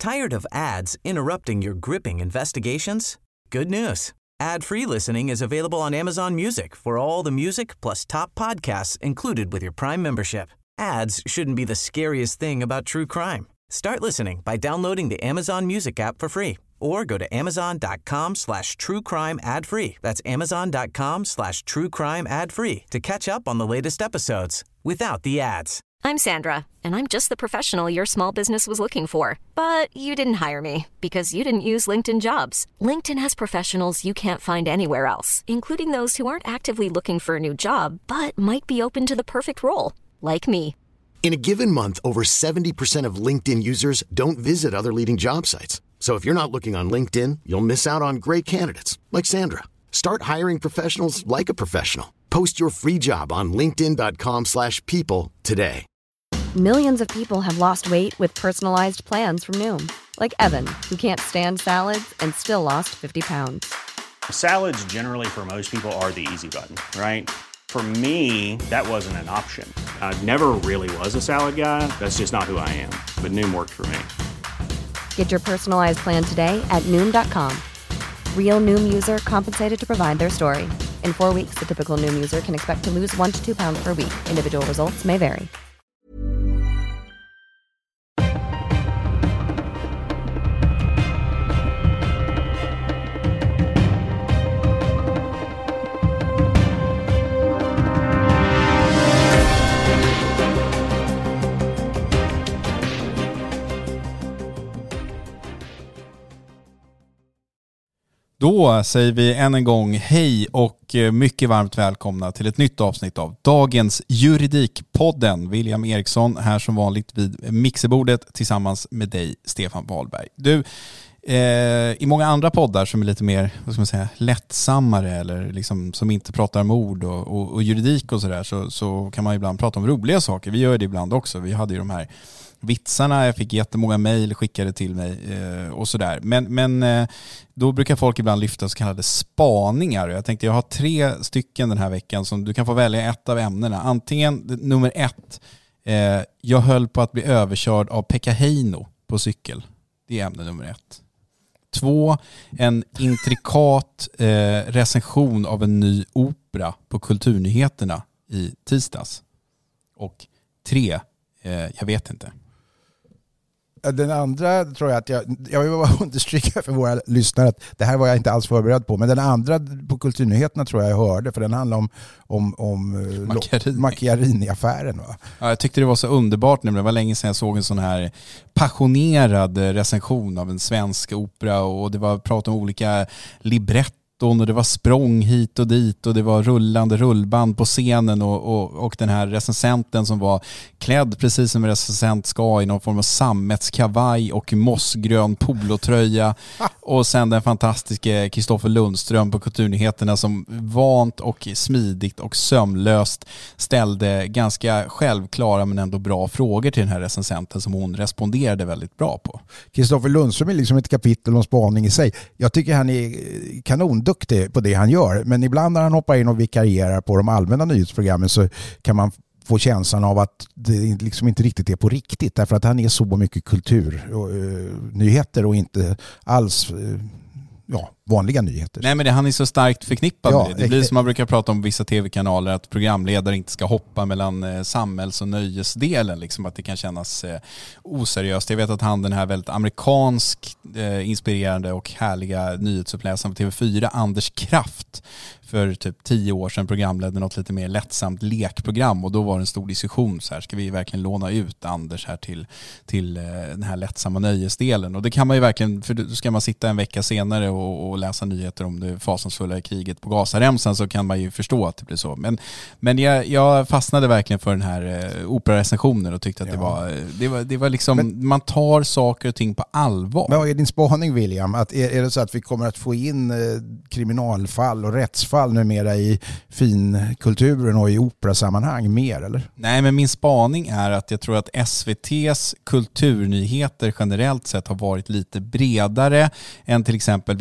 Tired of ads interrupting your gripping investigations? Good news. Ad-free listening is available on Amazon Music for all the music plus top podcasts included with your Prime membership. Ads shouldn't be the scariest thing about true crime. Start listening by downloading the Amazon Music app for free or go to amazon.com/truecrime ad-free. That's amazon.com/truecrime ad-free to catch up on the latest episodes without the ads. I'm Sandra, and I'm just the professional your small business was looking for. But you didn't hire me because you didn't use LinkedIn Jobs. LinkedIn has professionals you can't find anywhere else, including those who aren't actively looking for a new job, but might be open to the perfect role, like me. In a given month, over 70% of LinkedIn users don't visit other leading job sites. So if you're not looking on LinkedIn, you'll miss out on great candidates like Sandra. Start hiring professionals like a professional. Post your free job on linkedin.com/people today. Millions of people have lost weight with personalized plans from Noom. Like Evan, who can't stand salads and still lost 50 pounds. Salads generally for most people are the easy button, right? For me, that wasn't an option. I never really was a salad guy. That's just not who I am. But Noom worked for me. Get your personalized plan today at Noom.com. Real Noom user compensated to provide their story. In 4 weeks, the typical Noom user can expect to lose 1 to 2 pounds per week. Individual results may vary. Då säger vi än en gång hej och mycket varmt välkomna till ett nytt avsnitt av dagens Juridikpodden. William Eriksson här som vanligt vid mixerbordet tillsammans med dig, Stefan Wahlberg. Du, i många andra poddar som är lite mer, vad ska man säga, lättsammare eller liksom som inte pratar om ord och juridik och sådär så kan man ibland prata om roliga saker. Vi gör det ibland också. Vi hade ju de här vitsarna, jag fick jättemånga mejl skickade till mig och sådär. Men då brukar folk ibland lyfta så kallade spaningar. Jag tänkte jag har 3 stycken den här veckan som du kan få välja ett av ämnena. Antingen nummer 1, jag höll på att bli överkörd av Pekka Heino på cykel. Det är ämne nummer 1. 2, en intrikat recension av en ny opera på Kulturnyheterna i tisdags. Och 3, jag vet inte. Den andra tror jag att jag vill bara understryka för våra lyssnare att det här var jag inte alls förberedd på. Men den andra på Kulturnyheterna tror jag hörde, för den handlar om Macchiarini-affären. Va? Ja, jag tyckte det var så underbart nu. Det var länge sedan jag såg en sån här passionerad recension av en svensk opera och det var prat om olika libretter. Och det var språng hit och dit och det var rullande rullband på scenen och den här recensenten som var klädd precis som en recensent ska i någon form av sammetskavaj och mossgrön polotröja och sen den fantastiska Kristoffer Lundström på Kulturnyheterna som vant och smidigt och sömlöst ställde ganska självklara men ändå bra frågor till den här recensenten som hon responderade väldigt bra på. Kristoffer Lundström är liksom ett kapitel om spaning i sig. Jag tycker han är kanonduktig på det han gör, men ibland när han hoppar in och vikarierar på de allmänna nyhetsprogrammen så kan man få känslan av att det liksom inte riktigt är på riktigt, därför att han är så mycket kulturnyheter och inte alls vanliga nyheter. Nej, men han är så starkt förknippad med det. Det blir som man brukar prata om vissa tv-kanaler, att programledare inte ska hoppa mellan samhälls- och nöjesdelen, liksom att det kan kännas oseriöst. Jag vet att han, den här väldigt amerikansk inspirerande och härliga nyhetsuppläsaren på TV4, Anders Kraft, för typ 10 år sedan programledde något lite mer lättsamt lekprogram och då var det en stor diskussion så här, ska vi verkligen låna ut Anders här till den här lättsamma nöjesdelen? Och det kan man ju verkligen, för då ska man sitta en vecka senare och läsa nyheter om det fasansfulla kriget på Gazaremsan, så kan man ju förstå att det blir så. Men jag fastnade verkligen för den här operarecensionen och tyckte att det var liksom, man tar saker och ting på allvar. Men vad är din spaning, William? Att är det så att vi kommer att få in kriminalfall och rättsfall numera i finkulturen och i operasammanhang mer, eller? Nej, men min spaning är att jag tror att SVT:s kulturnyheter generellt sett har varit lite bredare än till exempel vissa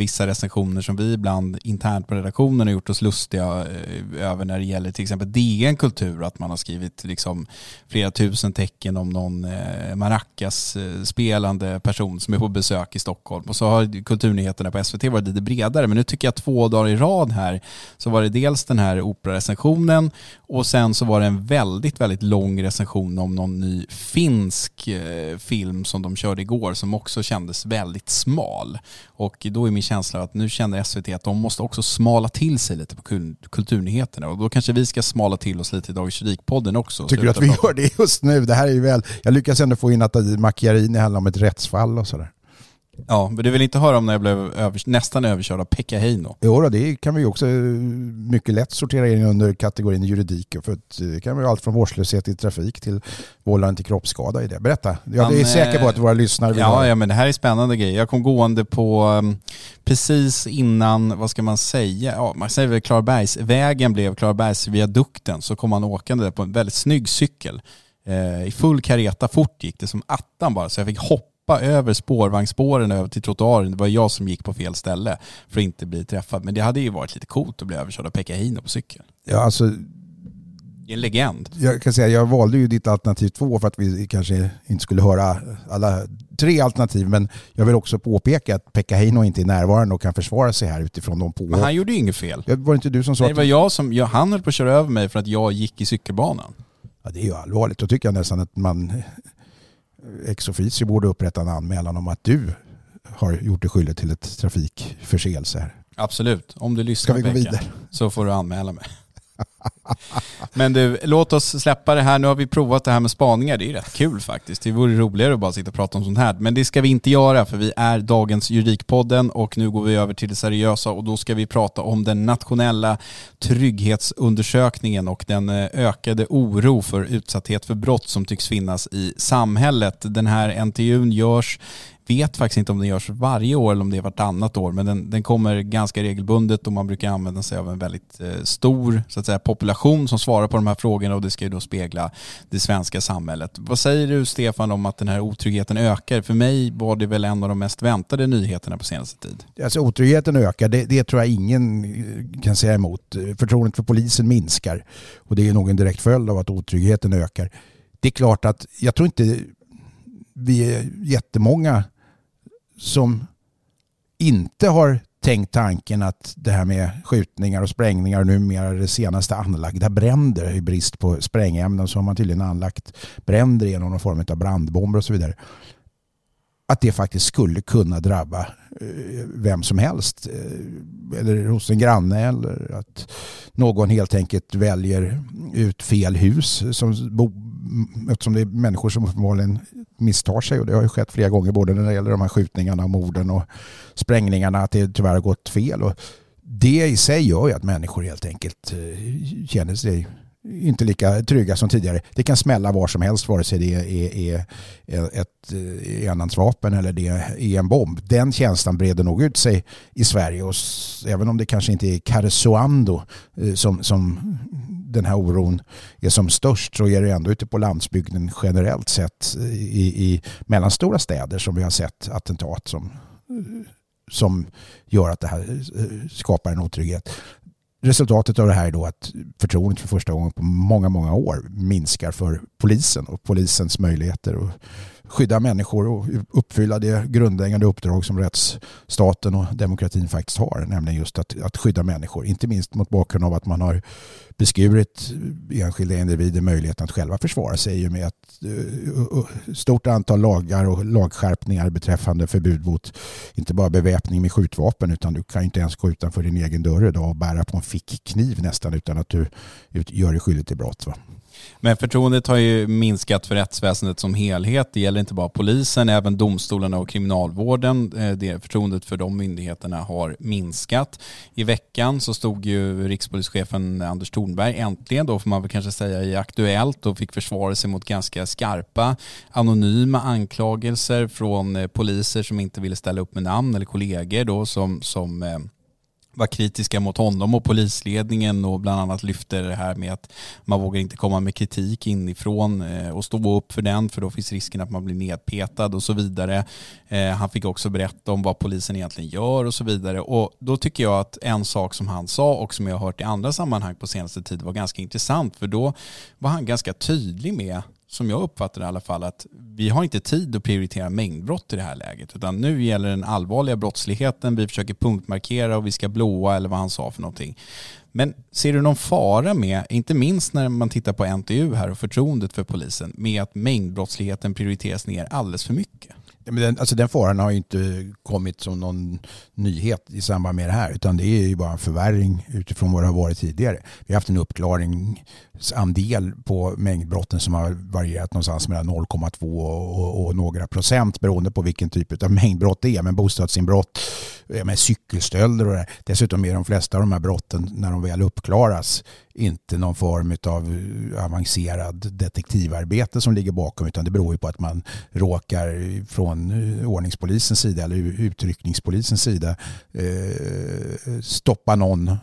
recensioner som vi ibland internt på redaktionen har gjort oss lustiga över när det gäller till exempel DN Kultur, att man har skrivit liksom flera tusen tecken om någon maracas spelande person som är på besök i Stockholm. Och så har kulturnyheterna på SVT varit lite bredare, men nu tycker jag 2 dagar i rad här så var det dels den här operarecensionen och sen så var det en väldigt, väldigt lång recension om någon ny finsk film som de körde igår som också kändes väldigt smal. Och då är min känsla att nu känner SVT att de måste också smala till sig lite på kulturnyheterna, och då kanske vi ska smala till oss lite i Dagens Juridikpodden också. Tycker du att vi gör det just nu? Det här är ju väl, jag lyckas ändå få in att Macchiarini handlar om ett rättsfall och sådär. Ja, men du vill inte höra om när jag blev nästan överkörd av Pekka Heino? Jo då, det kan vi också mycket lätt sortera in under kategorin juridik, för att det kan vara allt från vårdslöshet i trafik till vållande till kroppsskada i det. Berätta, jag är säker på att våra lyssnare vill ja, men det här är spännande grejer. Jag kom gående på precis innan, vad ska man säga? Ja, man säger väl Klarabergsvägen blev Klarabergsviadukten, så kom man åkande där på en väldigt snygg cykel. I full kareta fort gick det som attan bara, så jag fick hoppa över spårvagnsspåren över till trottoaren. Det var jag som gick på fel ställe för att inte bli träffad. Men det hade ju varit lite coolt att bli överkörd av Pekka Heino på cykel. Ja, alltså... Det är en legend. Jag kan säga, jag valde ju ditt alternativ 2 för att vi kanske inte skulle höra alla 3 alternativ, men jag vill också påpeka att Pekka Heino inte är närvarande och kan försvara sig här utifrån de Men han gjorde ju inget fel. Var det inte du som sa? Nej, det var jag som... han höll på att köra över mig för att jag gick i cykelbanan. Ja, det är ju allvarligt. Då tycker jag nästan att man ex officio borde upprätta en anmälan om att du har gjort dig skyldig till ett trafikförseelse här. Absolut. Om du lyssnar, ska vi gå vidare? Så får du anmäla mig. Men du, låt oss släppa det här. Nu har vi provat det här med spaningar. Det är rätt kul faktiskt. Det vore roligare att bara sitta och prata om sånt här. Men det ska vi inte göra, för vi är Dagens Juridikpodden och nu går vi över till det seriösa, och då ska vi prata om den nationella trygghetsundersökningen och den ökade oro för utsatthet för brott som tycks finnas i samhället. Den här NTUn görs, vet faktiskt inte om den görs varje år eller om det är vartannat år, men den kommer ganska regelbundet och man brukar använda sig av en väldigt stor, så att säga, population som svarar på de här frågorna, och det ska ju då spegla det svenska samhället. Vad säger du, Stefan, om att den här otryggheten ökar? För mig var det väl en av de mest väntade nyheterna på senaste tid. Alltså otryggheten ökar, det tror jag ingen kan säga emot. Förtroendet för polisen minskar, och det är nog en direkt följd av att otryggheten ökar. Det är klart att jag tror inte vi är jättemånga som inte har tänkt tanken att det här med skjutningar och sprängningar, och numera det senaste anlagda bränder, i brist på sprängämnen så har man tydligen anlagt bränder genom någon form av brandbomber och så vidare, att det faktiskt skulle kunna drabba vem som helst, eller hos en granne, eller att någon helt enkelt väljer ut fel hus eftersom det är människor som uppenbarligen misstar sig, och det har ju skett flera gånger både när det gäller de här skjutningarna, morden och sprängningarna, att det tyvärr har gått fel, och det i sig gör ju att människor helt enkelt känner sig inte lika trygga som tidigare. Det kan smälla var som helst, vare sig det är ett enhandsvapen eller det är en bomb. Den känslan breder nog ut sig i Sverige, och även om det kanske inte är Karesuando som den här oron är som störst, så är det ändå ute på landsbygden generellt sett i mellanstora städer som vi har sett attentat som gör att det här skapar en otrygghet. Resultatet av det här är då att förtroendet för första gången på många, många år minskar för polisen och polisens möjligheter att skydda människor och uppfylla det grundläggande uppdrag som rättsstaten och demokratin faktiskt har, nämligen just att skydda människor. Inte minst mot bakgrund av att man har beskurit enskilda individer möjligheten att själva försvara sig med ett stort antal lagar och lagskärpningar beträffande förbud mot inte bara beväpning med skjutvapen, utan du kan inte ens gå utanför din egen dörr idag och bära på en fickkniv nästan utan att du gör dig skyldig till brott, va? Men förtroendet har ju minskat för rättsväsendet som helhet. Det gäller inte bara polisen, även domstolarna och kriminalvården. Det förtroendet för de myndigheterna har minskat. I veckan så stod ju rikspolischefen Anders Thornberg äntligen, då får man väl kanske säga, i Aktuellt och fick försvara sig mot ganska skarpa anonyma anklagelser från poliser som inte ville ställa upp med namn, eller kollegor då som var kritiska mot honom och polisledningen och bland annat lyfter det här med att man vågar inte komma med kritik inifrån och stå upp för den, för då finns risken att man blir nedpetad och så vidare. Han fick också berätta om vad polisen egentligen gör och så vidare, och då tycker jag att en sak som han sa och som jag har hört i andra sammanhang på senaste tid var ganska intressant, för då var han ganska tydlig med, som jag uppfattar i alla fall, att vi har inte tid att prioritera mängdbrott i det här läget, utan nu gäller den allvarliga brottsligheten, vi försöker punktmarkera och vi ska blåa eller vad han sa för någonting. Men ser du någon fara med, inte minst när man tittar på NTU här och förtroendet för polisen, med att mängdbrottsligheten prioriteras ner alldeles för mycket? Ja, men den faran har ju inte kommit som någon nyhet i samband med det här, utan det är ju bara en förvärring utifrån vad det har varit tidigare. Vi har haft en uppklaringsandel på mängdbrotten som har varierat någonstans mellan 0,2 och några procent beroende på vilken typ av mängdbrott det är. Men bostadsinbrott, med cykelstölder och det. Dessutom är de flesta av de här brotten, när de väl uppklaras, inte någon form av avancerad detektivarbete som ligger bakom, utan det beror ju på att man råkar från ordningspolisens sida eller utryckningspolisens sida stoppa någon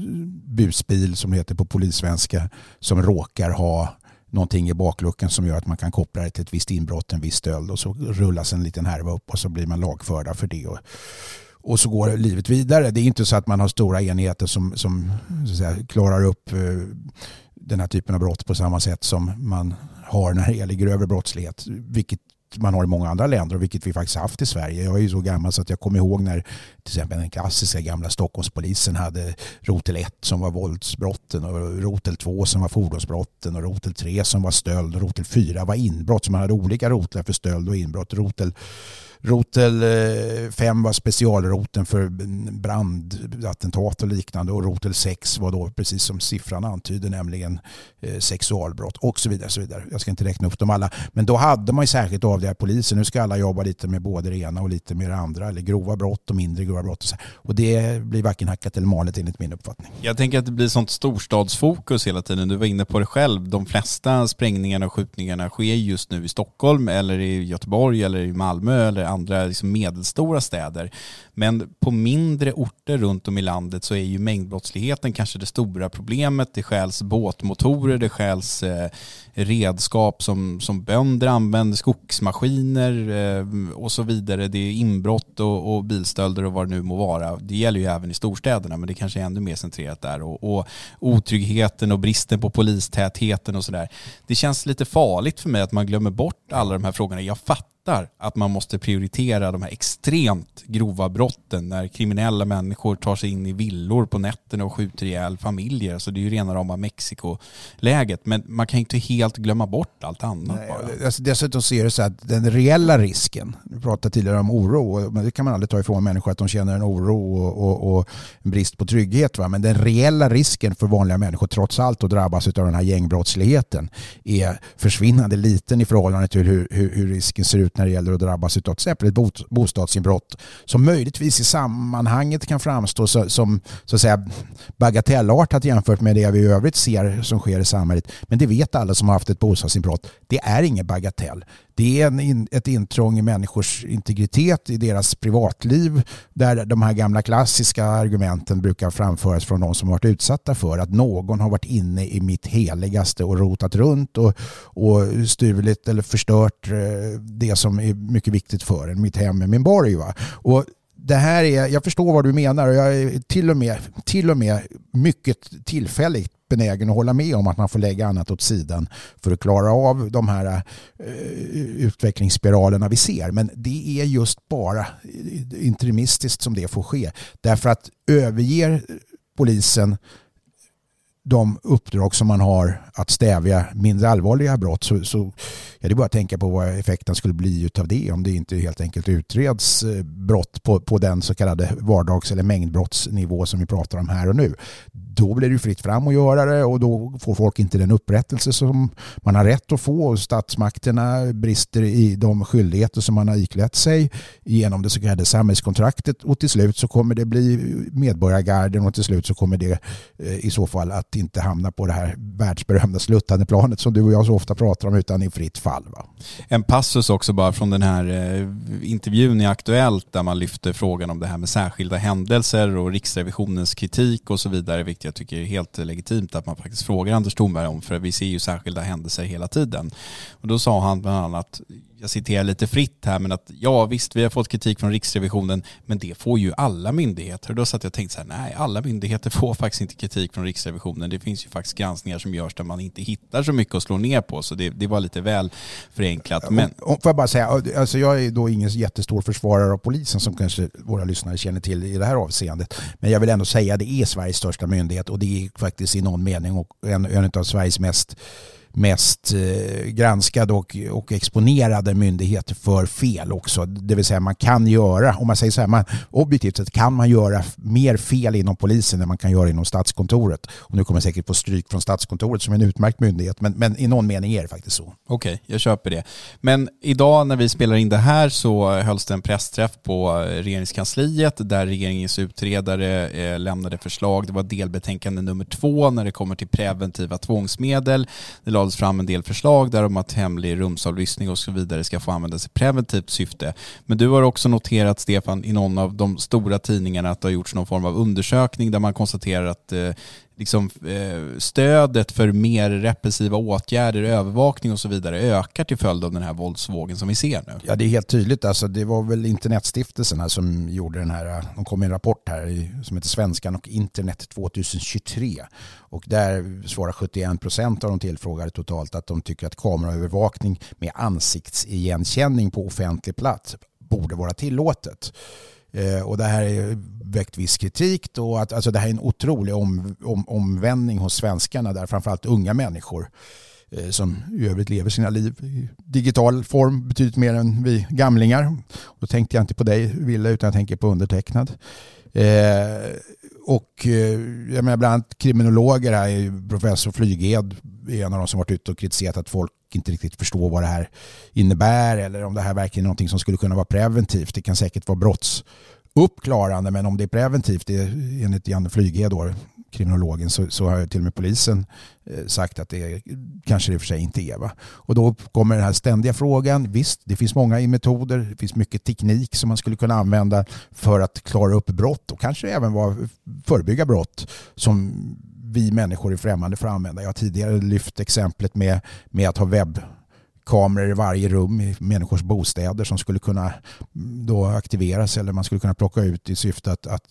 busbil, som det heter på polissvenska, som råkar ha någonting i bakluckan som gör att man kan koppla det till ett visst inbrott, en viss stöld, och så rullas en liten härva upp och så blir man lagförda för det. Och så går livet vidare. Det är inte så att man har stora enheter som så att säga, klarar upp den här typen av brott på samma sätt som man har när det gäller grövre brottslighet, vilket man har i många andra länder och vilket vi faktiskt haft i Sverige. Jag är ju så gammal så att jag kommer ihåg när till exempel den klassiska gamla Stockholmspolisen hade rotel 1 som var våldsbrotten och rotel 2 som var fordonsbrotten och rotel 3 som var stöld och rotel 4 var inbrott, så man hade olika rotlar för stöld och inbrott. Rotel 5 var specialroten för brandattentat och liknande, och rotel 6 var då, precis som siffran antyder, nämligen sexualbrott och så vidare, så vidare. Jag ska inte räkna upp dem alla, men då hade man ju särskilt avdelat polisen. Nu ska alla jobba lite med både det ena och lite med det andra, eller grova brott och mindre grova brott. Och det blir varken hackat eller malet enligt min uppfattning. Jag tänker att det blir sånt storstadsfokus hela tiden. Du var inne på det själv. De flesta sprängningarna och skjutningarna sker just nu i Stockholm eller i Göteborg eller i Malmö eller andra liksom medelstora städer. Men på mindre orter runt om i landet så är ju mängdbrottsligheten kanske det stora problemet. Det stjäls båtmotorer, det stjäls redskap som bönder använder, skogsmaskiner och så vidare. Det är inbrott och bilstölder och vad det nu må vara. Det gäller ju även i storstäderna, men det kanske är ännu mer centrerat där. Och otryggheten och bristen på polistätheten och sådär. Det känns lite farligt för mig att man glömmer bort alla de här frågorna. Jag fattar att man måste prioritera de här extremt grova brotten när kriminella människor tar sig in i villor på nätterna och skjuter ihjäl familjer. Alltså det är ju rena rama Mexiko-läget. Men man kan inte helt glömma bort allt annat. Nej, alltså dessutom ser det så att den reella risken, vi pratade tidigare om oro, men det kan man aldrig ta ifrån människor att de känner en oro och en brist på trygghet. Va? Men den reella risken för vanliga människor trots allt att drabbas av den här gängbrottsligheten är försvinnande liten i förhållande till hur risken ser ut när det gäller att drabbas av till exempel ett bostadsinbrott som möjligtvis i sammanhanget kan framstå som så att säga bagatellartat jämfört med det vi i övrigt ser som sker i samhället. Men det vet alla som har haft ett bostadsinbrott. Det är ingen bagatell. Det är ett intrång i människors integritet, i deras privatliv, där de här gamla klassiska argumenten brukar framföras från de som har varit utsatta för att någon har varit inne i mitt heligaste och rotat runt och stulit eller förstört det som är mycket viktigt för en, mitt hem med min borg. Va? Och det här är, jag förstår vad du menar, och jag är till och med mycket tillfälligt benägen att hålla med om att man får lägga annat åt sidan för att klara av de här utvecklingsspiralerna vi ser. Men det är just bara interimistiskt som det får ske. Därför att överger polisen de uppdrag som man har att stävja mindre allvarliga brott så är det bara att tänka på vad effekten skulle bli utav det om det inte helt enkelt utreds brott på den så kallade vardags- eller mängdbrottsnivå som vi pratar om här och nu. då blir det fritt fram att göra det och då får folk inte den upprättelse som man har rätt att få och statsmakterna brister i de skyldigheter som man har iklätt sig genom det så kallade samhällskontraktet och till slut så kommer det bli medborgargarden och till slut så kommer det i så fall att inte hamna på det här världsberömda sluttande planet som du och jag så ofta pratar om utan i fritt fall. Va? En passus också bara från den här intervjun i Aktuellt där man lyfter frågan om det här med särskilda händelser och Riksrevisionens kritik och så vidare, vilket jag tycker är helt legitimt att man faktiskt frågar Anders Thornberg om, för vi ser ju särskilda händelser hela tiden. Och då sa han bland annat, jag citerar lite fritt här, men att ja visst, vi har fått kritik från Riksrevisionen, men det får ju alla myndigheter. Och då satt jag och tänkte så här, nej, alla myndigheter får faktiskt inte kritik från Riksrevisionen. Det finns ju faktiskt granskningar som görs där man inte hittar så mycket att slå ner på, så det var lite väl förenklat. Men får jag bara säga, alltså jag är då ingen jättestor försvarare av polisen som kanske våra lyssnare känner till i det här avseendet. Men jag vill ändå säga att det är Sveriges största myndighet och det är faktiskt i någon mening och en av Sveriges mest granskade och exponerade myndigheter för fel också. Det vill säga man kan göra, om man säger så här, objektivt sett kan man göra mer fel inom polisen än man kan göra inom Statskontoret. Och nu kommer jag säkert på stryk från Statskontoret som är en utmärkt myndighet, men i någon mening är det faktiskt så. Okej, jag köper det. Men idag när vi spelar in det här så hölls det en pressträff på regeringskansliet där regeringens utredare lämnade förslag. Det var delbetänkande nummer 2 när det kommer till preventiva tvångsmedel. Det lades fram en del förslag där om att hemlig rumsavlyssning och så vidare ska få användas i preventivt syfte. Men du har också noterat, Stefan, i någon av de stora tidningarna att det har gjorts någon form av undersökning där man konstaterar att stödet för mer repressiva åtgärder, övervakning och så vidare ökar till följd av den här våldsvågen som vi ser nu. Ja, det är helt tydligt. Alltså, det var väl Internetstiftelserna som gjorde den här, de kom med en rapport här som heter Svenskan och internet 2023 och där svarar 71% av de tillfrågade totalt att de tycker att kameraövervakning med ansiktsigenkänning på offentlig plats borde vara tillåtet. Och det här är väckt viss kritik då, att alltså det här är en otrolig omvändning hos svenskarna där framförallt unga människor som i övrigt lever sina liv i digital form betydligt mer än vi gamlingar. Då tänkte jag inte på dig, Wille, utan jag tänker på undertecknad. Och jag menar bland annat kriminologer här, professor Flyghed är en av de som varit ute och kritiserat att folk inte riktigt förstår vad det här innebär eller om det här verkligen är någonting som skulle kunna vara preventivt. Det kan säkert vara brottsuppklarande, men om det är preventivt, det är, enligt Janne Flyghed då, kriminologen, så har till och med polisen sagt att det kanske det för sig inte är. Va? Och då kommer den här ständiga frågan. Visst, det finns många metoder, det finns mycket teknik som man skulle kunna använda för att klara upp brott och kanske även förebygga brott som vi människor är främmande för att använda. Jag har tidigare lyft exemplet med att ha webbkameror i varje rum i människors bostäder som skulle kunna då aktiveras eller man skulle kunna plocka ut i syfte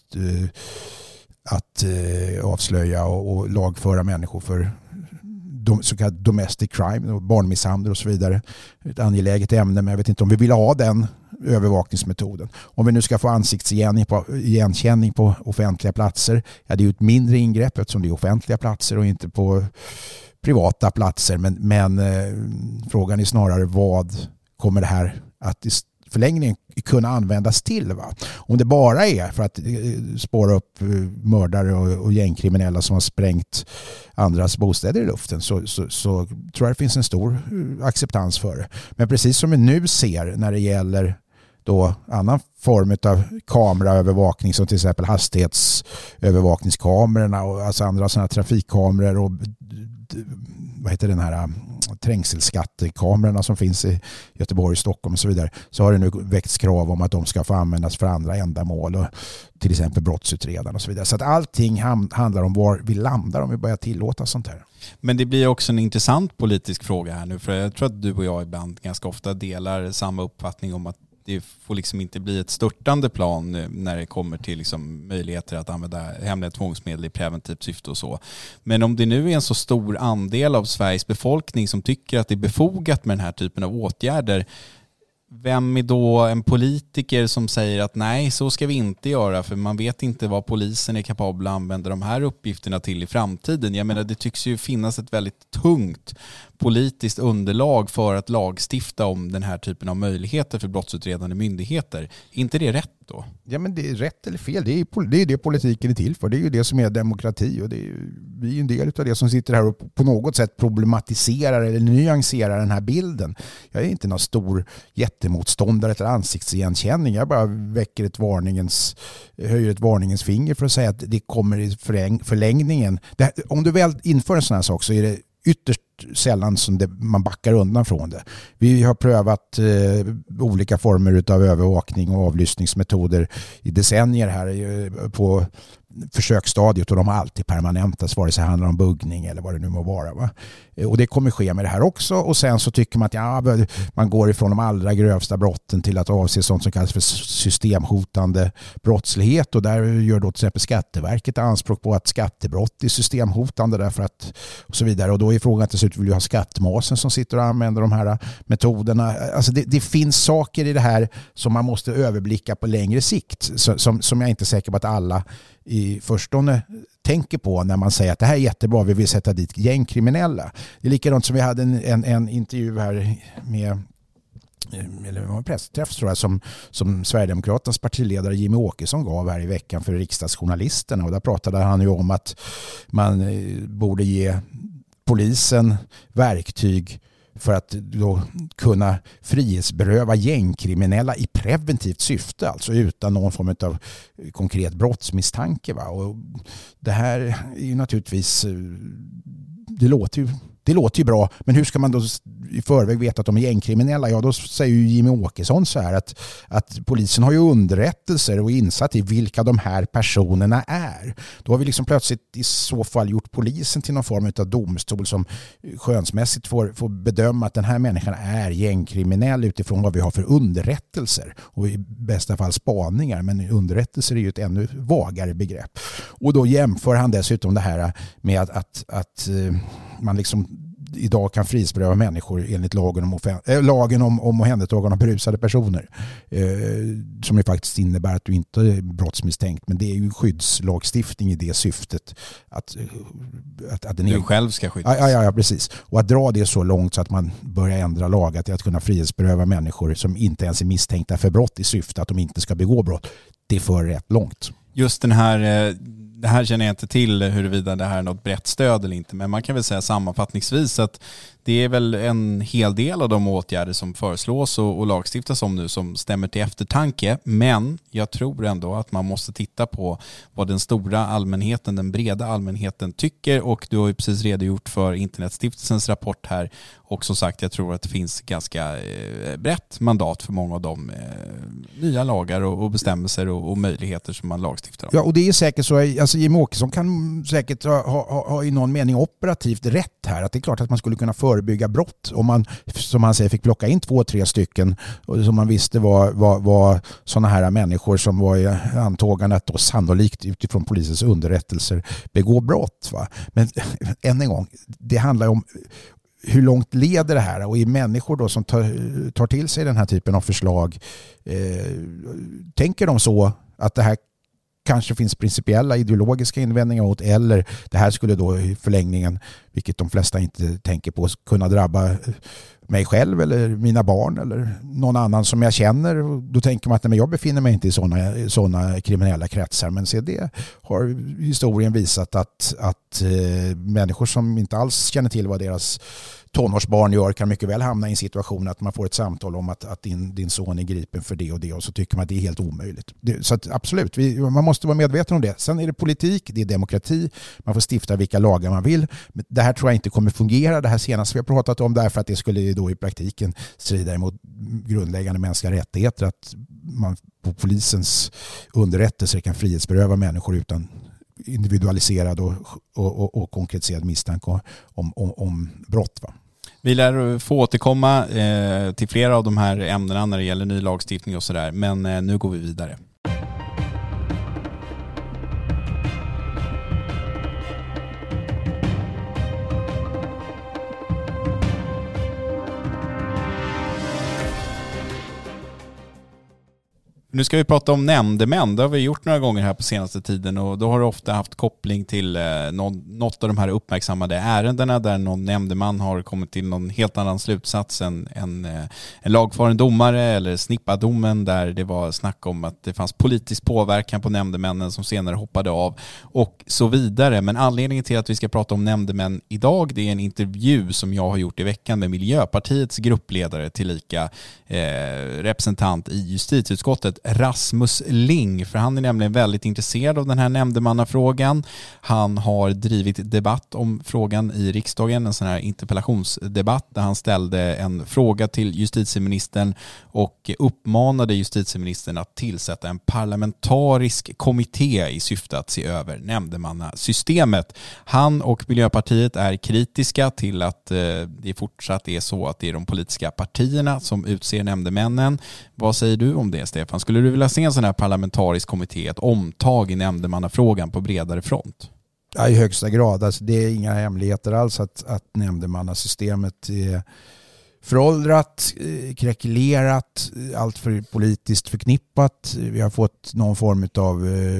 att avslöja och lagföra människor för så kallad domestic crime, barnmisshandel och så vidare. Ett angeläget ämne, men jag vet inte om vi vill ha den övervakningsmetoden. Om vi nu ska få ansiktsigenkänning på offentliga platser, ja, det är ju ett mindre ingrepp eftersom det är offentliga platser och inte på privata platser, men frågan är snarare vad kommer det här att förlängningen kunna användas till. Va? Om det bara är för att spåra upp mördare och gängkriminella som har sprängt andras bostäder i luften så tror jag det finns en stor acceptans för det. Men precis som vi nu ser när det gäller då annan form av kameraövervakning som till exempel hastighetsövervakningskamerorna och alltså andra sådana trafikkameror och vad heter den här trängselskattekamerorna som finns i Göteborg, Stockholm och så vidare, så har det nu väckts krav om att de ska få användas för andra ändamål och till exempel brottsutredaren och så vidare. Så att allting handlar om var vi landar om vi börjar tillåta sånt här. Men det blir också en intressant politisk fråga här nu, för jag tror att du och jag ibland ganska ofta delar samma uppfattning om att det får liksom inte bli ett störtande plan när det kommer till liksom möjligheter att använda hemliga tvångsmedel i preventivt syfte och så. Men om det nu är en så stor andel av Sveriges befolkning som tycker att det är befogat med den här typen av åtgärder, vem är då en politiker som säger att nej, så ska vi inte göra för man vet inte vad polisen är kapabel att använda de här uppgifterna till i framtiden. Jag menar, det tycks ju finnas ett väldigt tungt politiskt underlag för att lagstifta om den här typen av möjligheter för brottsutredande myndigheter. Är inte det rätt då? Ja, men det är rätt eller fel. Det är det politiken är till för. Det är ju det som är demokrati, och vi är ju en del av det som sitter här och på något sätt problematiserar eller nyanserar den här bilden. Jag är inte någon stor jättemotståndare till ansiktsigenkänning. Jag bara höjer ett varningens finger för att säga att det kommer i förlängningen. Om du väl inför en sån här sak så är det ytterst sällan som man backar undan från det. Vi har prövat olika former av övervakning och avlyssningsmetoder i decennier här på försöksstadiet, och de har alltid permanentats, vare sig det handlar om buggning eller vad det nu må vara. Va? Och det kommer ske med det här också, och sen så tycker man att man går ifrån de allra grövsta brotten till att avse sånt som kallas för systemhotande brottslighet, och där gör då till exempel Skatteverket anspråk på att skattebrott är systemhotande därför att och så vidare, och då är frågan till slut, vill du ha skattmasen som sitter och använder de här metoderna? Alltså det finns saker i det här som man måste överblicka på längre sikt, som jag inte är säker på att alla i förstone tänker på när man säger att det här är jättebra, vi vill sätta dit gängkriminella. Det är likadant som vi hade en intervju här med en pressträff tror jag, som Sverigedemokraternas partiledare Jimmie Åkesson gav här i veckan för riksdagsjournalisterna, och där pratade han ju om att man borde ge polisen verktyg för att då kunna frihetsberöva gängkriminella i preventivt syfte, alltså utan någon form av konkret brottsmisstanke. Va? Och det här är ju naturligtvis, det låter ju bra, men hur ska man då i förväg veta att de är gängkriminella? Ja, då säger ju Jimmie Åkesson så här att polisen har ju underrättelser och insatt i vilka de här personerna är. Då har vi liksom plötsligt i så fall gjort polisen till någon form av domstol som skönsmässigt får bedöma att den här människan är gängkriminell utifrån vad vi har för underrättelser, och i bästa fall spaningar, men underrättelser är ju ett ännu vagare begrepp. Och då jämför han dessutom det här med att man liksom idag kan frihetsberöva människor enligt lagen om omhändertagande av berusade personer, som ju faktiskt innebär att du inte är brottsmisstänkt, men det är ju skyddslagstiftning i det syftet att du själv ska skyddas. Ja, precis. Och att dra det så långt så att man börjar ändra lagar till att kunna frihetsberöva människor som inte ens är misstänkta för brott i syfte att de inte ska begå brott, det för rätt långt. Just det här känner jag inte till huruvida det här är något brett stöd eller inte, men man kan väl säga sammanfattningsvis att det är väl en hel del av de åtgärder som föreslås och lagstiftas om nu som stämmer till eftertanke, men jag tror ändå att man måste titta på vad den stora allmänheten, den breda allmänheten tycker, och du har ju precis redogjort för Internetstiftelsens rapport här, och som sagt jag tror att det finns ganska brett mandat för många av de nya lagar och bestämmelser och möjligheter som man lagstiftar om. Ja, och det är säkert så, alltså Jimmie Åkesson kan säkert ha i någon mening operativt rätt här, att det är klart att man skulle kunna förebygga brott om man, som han säger, fick plocka in 2-3 stycken som man visste var sådana här människor som var i antagandet och sannolikt utifrån polisens underrättelser begå brott. Va? Men än en gång, det handlar om hur långt leder det här, och i människor då som tar till sig den här typen av förslag, tänker de så att det här kanske finns principiella ideologiska invändningar mot, eller det här skulle då i förlängningen, vilket de flesta inte tänker på, kunna drabba mig själv eller mina barn eller någon annan som jag känner. Då tänker man att nej, jag befinner mig inte i såna kriminella kretsar, men se, det har historien visat att människor som inte alls känner till vad deras tonårsbarn gör kan mycket väl hamna i en situation att man får ett samtal om att din son är gripen för det, och så tycker man att det är helt omöjligt. Så att absolut, man måste vara medveten om det. Sen är det politik, det är demokrati, man får stifta vilka lagar man vill. Men det här tror jag inte kommer fungera, det här senaste vi har pratat om, därför att det skulle då i praktiken strida emot grundläggande mänskliga rättigheter, att man på polisens underrättelser kan frihetsberöva människor utan individualiserad och konkretiserad misstanke om brott. Va? Vi lär få återkomma till flera av de här ämnena när det gäller ny lagstiftning och sådär, men nu går vi vidare. Nu ska vi prata om nämndemän. Det har vi gjort några gånger här på senaste tiden och då har det ofta haft koppling till något av de här uppmärksammade ärendena där någon nämndeman har kommit till någon helt annan slutsats än en lagfaren domare, eller snippadomen där det var snack om att det fanns politisk påverkan på nämndemännen som senare hoppade av och så vidare. Men anledningen till att vi ska prata om nämndemän idag, det är en intervju som jag har gjort i veckan med Miljöpartiets gruppledare tillika representant i justitieutskottet, Rasmus Ling, för han är nämligen väldigt intresserad av den här nämndemannafrågan. Han har drivit debatt om frågan i riksdagen, en sån här interpellationsdebatt där han ställde en fråga till justitieministern och uppmanade justitieministern att tillsätta en parlamentarisk kommitté i syfte att se över nämndemannasystemet. Han och Miljöpartiet är kritiska till att det fortsatt är så att det är de politiska partierna som utser nämndemännen. Vad säger du om det, Stefan? Skulle du vilja se en sån här parlamentarisk kommitté, ett omtag i nämndemannafrågan på bredare front? Ja, i högsta grad. Alltså, det är inga hemligheter alls att nämndemannasystemet är föråldrat, kräckelerat, allt för politiskt förknippat. Vi har fått någon form av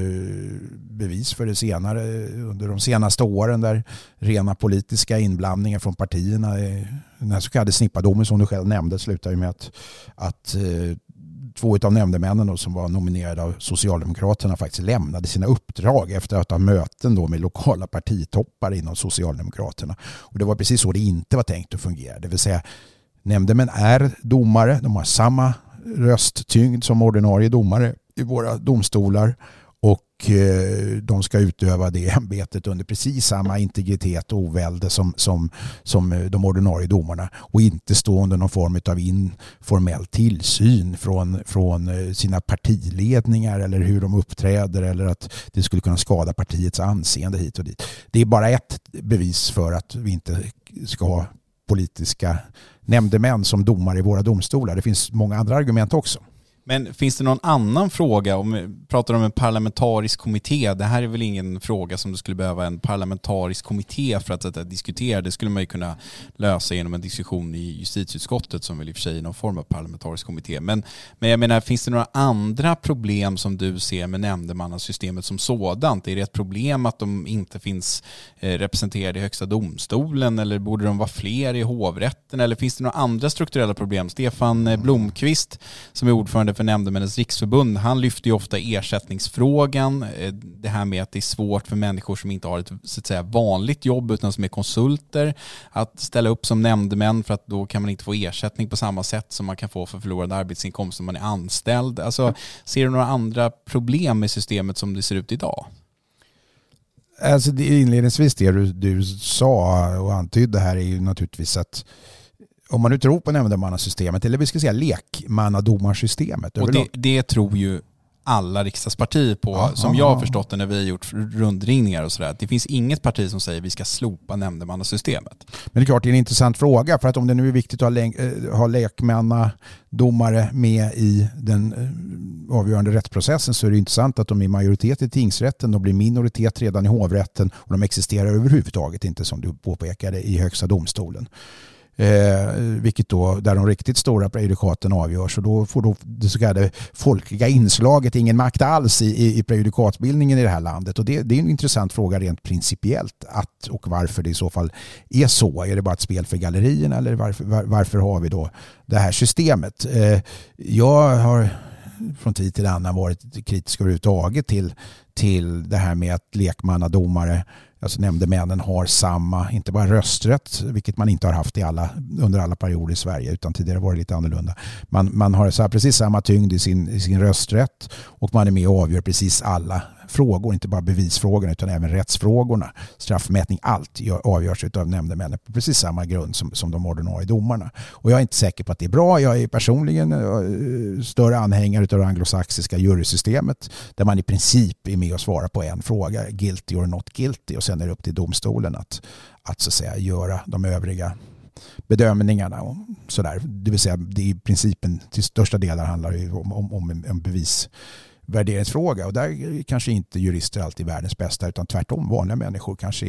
bevis för det senare under de senaste åren där rena politiska inblandningar från partierna, den här så kallade snippadomen som du själv nämnde, slutar ju med att två av nämndemännen då, som var nominerade av Socialdemokraterna faktiskt lämnade sina uppdrag efter att ha möten då med lokala partitoppar inom Socialdemokraterna. Och det var precis så det inte var tänkt att fungera. Det vill säga, nämndemän är domare, de har samma rösttyngd som ordinarie domare i våra domstolar och de ska utöva det ämbetet under precis samma integritet och ovälde som de ordinarie domarna och inte stå under någon form av informell tillsyn från sina partiledningar eller hur de uppträder eller att det skulle kunna skada partiets anseende hit och dit. Det är bara ett bevis för att vi inte ska ha politiska nämndemän som domare i våra domstolar. Det finns många andra argument också. Men finns det någon annan fråga, om vi pratar om en parlamentarisk kommitté, det här är väl ingen fråga som du skulle behöva en parlamentarisk kommitté för att diskutera, det skulle man ju kunna lösa genom en diskussion i justitieutskottet som väl i och för sig är någon form av parlamentarisk kommitté. Men jag menar, finns det några andra problem som du ser med nämndemannasystemet som sådant? Är det ett problem att de inte finns representerade i högsta domstolen eller borde de vara fler i hovrätten eller finns det några andra strukturella problem? Stefan Blomqvist som är ordförande för Nämndemännens riksförbund, han lyfter ju ofta ersättningsfrågan, det här med att det är svårt för människor som inte har ett så att säga vanligt jobb utan som är konsulter att ställa upp som nämndemän för att då kan man inte få ersättning på samma sätt som man kan få för förlorad arbetsinkomst om man är anställd. Alltså, ser du några andra problem med systemet som det ser ut idag? Alltså det inledningsvis det du sa och antydde här är ju naturligtvis att om man nu tror på nämndemannasystemet eller vi ska säga lekmannadomarsystemet. Och det tror ju alla riksdagspartier på, som jag har förstått det när vi har gjort rundringningar och sådär. Det finns inget parti som säger att vi ska slopa nämndemannasystemet. Men det är klart, det är en intressant fråga för att om det nu är viktigt att ha lekmannadomare med i den avgörande rättsprocessen så är det intressant att de är majoritet i tingsrätten, de blir minoritet redan i hovrätten och de existerar överhuvudtaget inte som du påpekade i högsta domstolen. Vilket då där de riktigt stora prejudikaten avgörs och då får då det så kallade folkliga inslaget ingen makt alls i prejudikatbildningen i det här landet och det är en intressant fråga rent principiellt att och varför det i så fall är så. Är det bara ett spel för gallerierna eller varför har vi då det här systemet? Jag har från tid till annan varit kritisk överhuvudtaget till det här med att lekmannadomare, alltså nämndemännen har samma, inte bara rösträtt, vilket man inte har haft under alla perioder i Sverige, utan tidigare var det lite annorlunda. Man har precis samma tyngd i sin rösträtt och man är med och avgör precis alla frågor, inte bara bevisfrågorna utan även rättsfrågorna. Straffmätning, allt avgörs av nämndemännen på precis samma grund som de ordinarie domarna. Och jag är inte säker på att det är bra. Jag är personligen större anhängare av det anglosaxiska jurysystemet där man i princip är med och svarar på en fråga, guilty or not guilty, och sen är det upp till domstolen att så att säga göra de övriga bedömningarna och sådär. Det vill säga, det i principen till största delar handlar det om en bevisvärderingsfråga och där kanske inte jurister alltid är världens bästa utan tvärtom vanliga människor kanske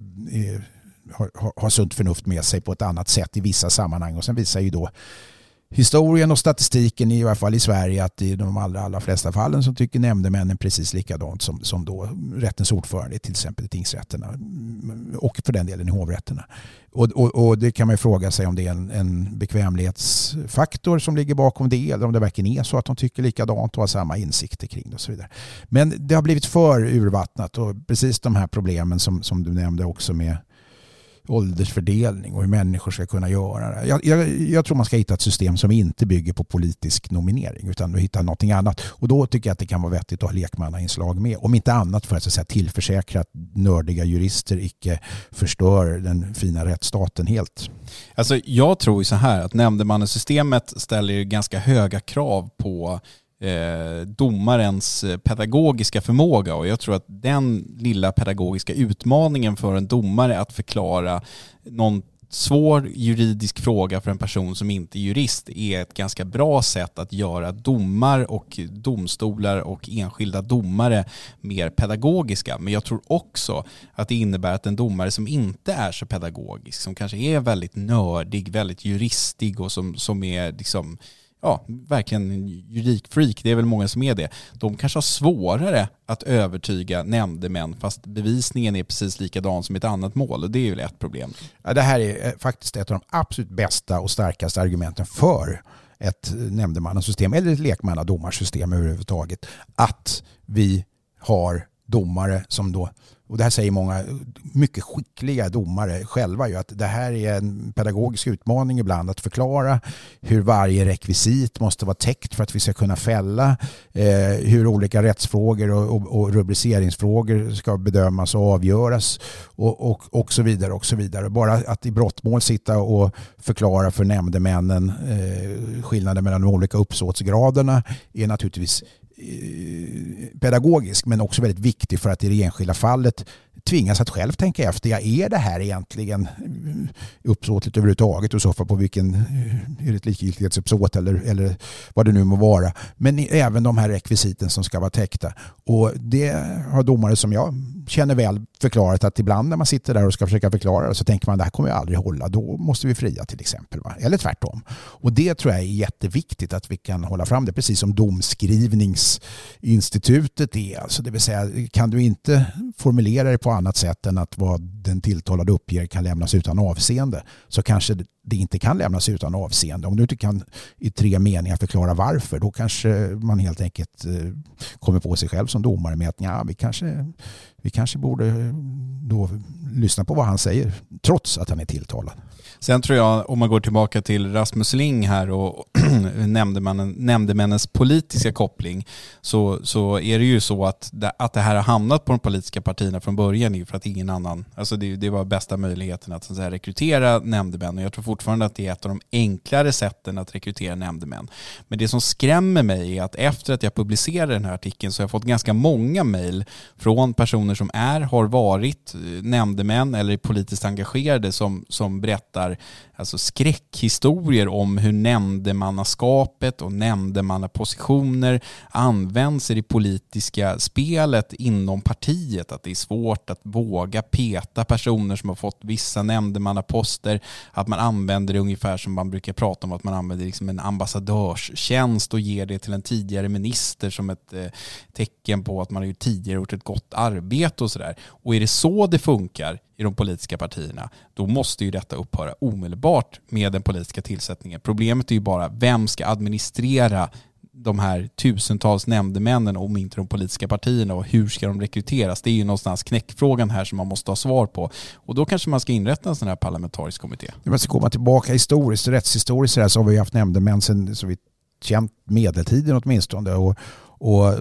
har sunt förnuft med sig på ett annat sätt i vissa sammanhang och sen visar ju då historien och statistiken i alla fall i Sverige att i de allra flesta fallen så tycker nämndemännen precis likadant som då rättens ordförande till exempel i tingsrätterna och för den delen i hovrätterna. Och det kan man ju fråga sig om det är en bekvämlighetsfaktor som ligger bakom det eller om det verkligen är så att de tycker likadant och har samma insikter kring det och så vidare. Men det har blivit för urvattnat och precis de här problemen som du nämnde också med åldersfördelning och hur människor ska kunna göra det. Jag tror man ska hitta ett system som inte bygger på politisk nominering utan att hitta någonting annat. Och då tycker jag att det kan vara vettigt att ha lekmannainslag med. Om inte annat för att, så att säga, tillförsäkra att nördiga jurister icke förstör den fina rättsstaten helt. Alltså jag tror ju så här att nämndemannasystemet ställer ju ganska höga krav på domarens pedagogiska förmåga och jag tror att den lilla pedagogiska utmaningen för en domare att förklara någon svår juridisk fråga för en person som inte är jurist är ett ganska bra sätt att göra domar och domstolar och enskilda domare mer pedagogiska. Men jag tror också att det innebär att en domare som inte är så pedagogisk, som kanske är väldigt nördig, väldigt juristig och som är liksom verkligen en juridikfreak, det är väl många som är det. De kanske har svårare att övertyga nämndemän fast bevisningen är precis likadan som ett annat mål och det är ju ett problem. Ja, det här är faktiskt ett av de absolut bästa och starkaste argumenten för ett nämndemannasystem eller ett lekmannadomarsystem överhuvudtaget. Att vi har domare som då, och det här säger många mycket skickliga domare själva ju, att det här är en pedagogisk utmaning ibland att förklara hur varje rekvisit måste vara täckt för att vi ska kunna fälla, hur olika rättsfrågor och rubriceringsfrågor ska bedömas och avgöras och så vidare och så vidare. Bara att i brottmål sitta och förklara för nämndemännen skillnaden mellan de olika uppsåtsgraderna är naturligtvis pedagogisk men också väldigt viktig för att i det enskilda fallet tvingas att själv tänka efter, är det här egentligen uppsåtligt överhuvudtaget och så fall på vilken, är det ett likgiltighetsuppsåt eller vad det nu må vara. Men även de här rekvisiten som ska vara täckta. Och det har domare som jag känner väl förklarat att ibland när man sitter där och ska försöka förklara det så tänker man det här kommer jag aldrig hålla, då måste vi fria till exempel. Va? Eller tvärtom. Och det tror jag är jätteviktigt att vi kan hålla fram det, precis som domskrivningsinstitutet är. Alltså det vill säga, kan du inte formulera det på annat sätt än att vad den tilltalade uppger kan lämnas utan avseende, så kanske det inte kan lämnas utan avseende. Om du inte kan i 3 meningar förklara varför, då kanske man helt enkelt kommer på sig själv som domare med att vi kanske borde då lyssna på vad han säger trots att han är tilltalad. Sen tror jag, om man går tillbaka till Rasmus Ling här och nämndemännens politiska koppling, så är det ju så att det här har hamnat på de politiska partierna från början är för att ingen annan, alltså det var bästa möjligheten att så att säga, rekrytera nämndemän, och jag tror fortfarande att det är ett av de enklare sätten att rekrytera nämndemän. Men det som skrämmer mig är att efter att jag publicerade den här artikeln så har jag fått ganska många mejl från personer som har varit nämndemän eller politiskt engagerade som berättar alltså skräckhistorier om hur nämndemannaskapet och nämndemannapositioner används i det politiska spelet inom partiet. Att det är svårt att våga peta personer som har fått vissa nämndemannaposter. Att man använder det ungefär som man brukar prata om, att man använder liksom en ambassadörstjänst och ger det till en tidigare minister som ett tecken på att man har ju tidigare gjort ett gott arbete och sådär. Och är det så det funkar i de politiska partierna, då måste ju detta upphöra omedelbart med den politiska tillsättningen. Problemet är ju bara, vem ska administrera de här tusentals nämndemännen om inte de politiska partierna, och hur ska de rekryteras? Det är ju någonstans knäckfrågan här som man måste ha svar på. Och då kanske man ska inrätta en sån här parlamentarisk kommitté. Man ska komma tillbaka historiskt, rättshistoriskt så har vi haft nämndemän sedan så vi känt medeltiden åtminstone, och